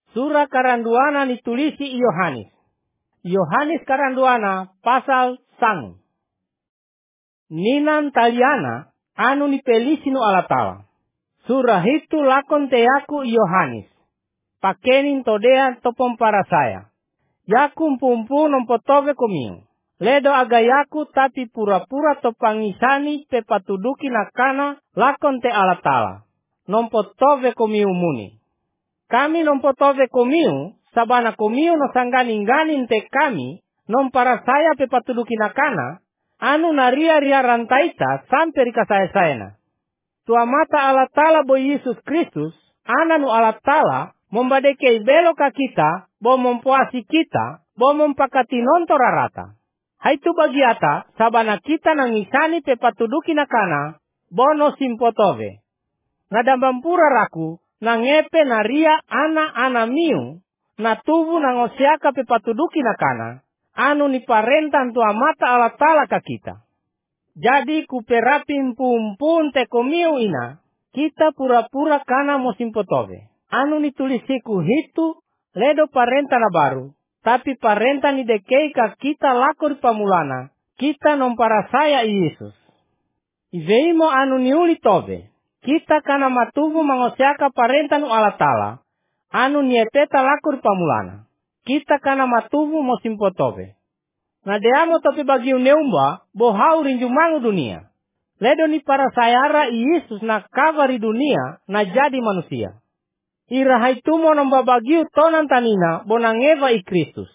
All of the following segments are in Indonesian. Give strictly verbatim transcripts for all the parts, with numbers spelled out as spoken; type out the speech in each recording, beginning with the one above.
Surah karanduana ditulisi Yohanes. Yohanes karanduana pasal sang. Ninan taliana anu nipelisi nu alatala. Surah itu lakon teaku Yohanes. Pakenin todea topom para saya. Yaku mpumpu nompotove komiu. Ledo agayaku tapi pura-pura topangisani pepatuduki nakana lakon te alatala. Nompotove komiu muni. Kami nompotove komiu, sabana komiu no sangganing-ganing te kami, nompara saya pepatuduki nakana, anu naria-ria rantaita sampai rika saya-sayana. Tua mata alatala bo Yesus Kristus, ananu alatala, membadekei belo ka kita, bo mempuasi kita, bo mempakati nontora rata. Haitu bagiata, sabana kita nangisani pepatuduki nakana, bono simpotove. Ngadambampura raku, nangepe naria ana-ana miu, natubu nangosiaka pepatuduki nakana, anu ni parentan tua mata alatala ka kita. Jadi kuperapin pumpun teko miu ina, kita pura-pura kana mo simpotove. Anu nitulisiku hitu, ledo parenta na baru. Tapi parenta ni dekei ka kita lakor pamulana, kita nompara saya Yesus. Iveimo anu niuli tobe, kita kana matubu mangosiaka parenta nu alatala, anu niepeta lakor pamulana, kita kana matubu mo simpotobe. Nadeamo tope bagi uneumba, bohau rinjumangu dunia. Ledo ni para sayara Yesus na kavari dunia, na jadi manusia. Irahaitumo nombabagiu tonan tanina bonangeva i Kristus.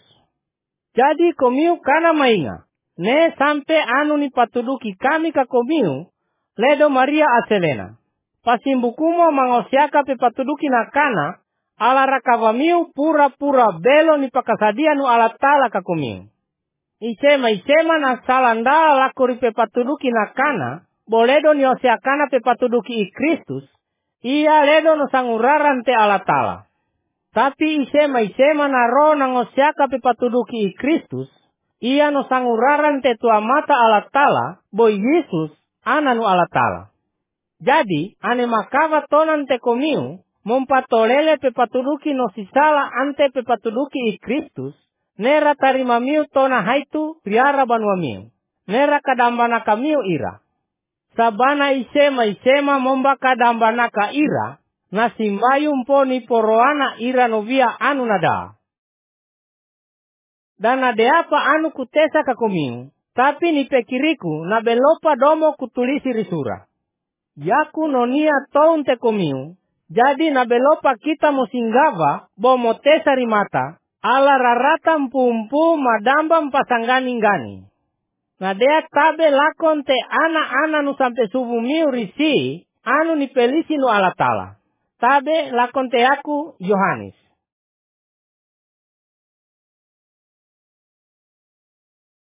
Jadi komiu kana mainga. Ne sampe anu ni patuduki kami ka komiu. Ledo Maria aselena. Pasimbukumo mangosiaka pe patuduki na kana. Ala rakavamiu pura-pura belo ni pakasadia nu alatala ka komiu. Isema-isema na salanda lakuri pe patuduki na kana. Boledo ni osiakana pe patuduki i Kristus. Ia ledo no sanguraran te alatala. Tapi isema-isema na roh nangosiaka pepatuduki i Kristus. Ia no sanguraran te tua mata alatala. Boy Yesus ananu alatala. Jadi ane makava tonan te komiu. Mompatolele pepatuduki no sisala ante pepatuduki i Kristus. Nera tarimamiu tona haitu priara banuamiu. Nera kadambana kamiu ira. Sabana isema-isema momba kadambana ka ira, na simbayu mponi poroana ira novia anu nada. Dan nadeapa anu kutesa ka komiu, tapi ni pekiriku na belopa domo kutulisi risura. Yaku nonia toun te komiu, jadi na belopa kita musinggava bo motesa rimata, ala rarata mpumpu madamba mpasanggani-ngani. Nadea tabe lakon te ana-ana nu sampe subuh miu risi, anu ni pelisi nu alatala. Tabe lakon te aku Yohanes.